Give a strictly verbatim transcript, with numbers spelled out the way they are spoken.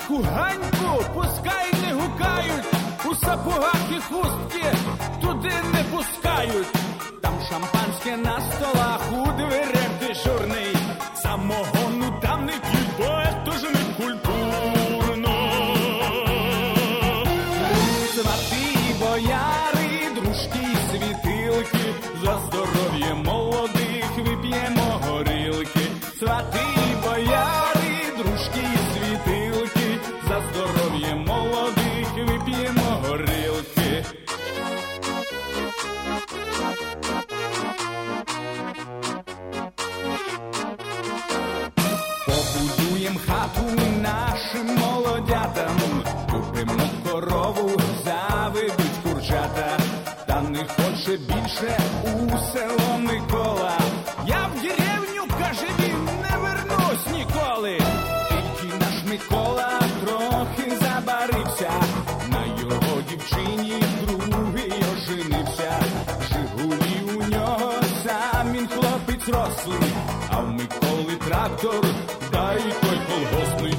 солодку ганьку, пускай не гукають, у сапогах і хустки туди не пускають. Там шампанське на столах, у дверях дежурний, самогону там не п'ють, бо это ж не культурно. Свати, бояри, дружки і світилки, за здоров'я молодих вип'ємо горілки. Свати, бояри, дружки і світилки, за здоров'я молодих вип'ємо горілки. Побудуєм хату нашим молодятам, купимо корову, заведуть курчата. Та не хоче більше у село Микола. Я в деревню, каже він, не вернусь ніколи. Тільки наш Микола трохи забарився, на його дівчині другий оженився. Жигулі у нього, сам він хлопець рослий, а в Миколи трактор, да й той колгоспний.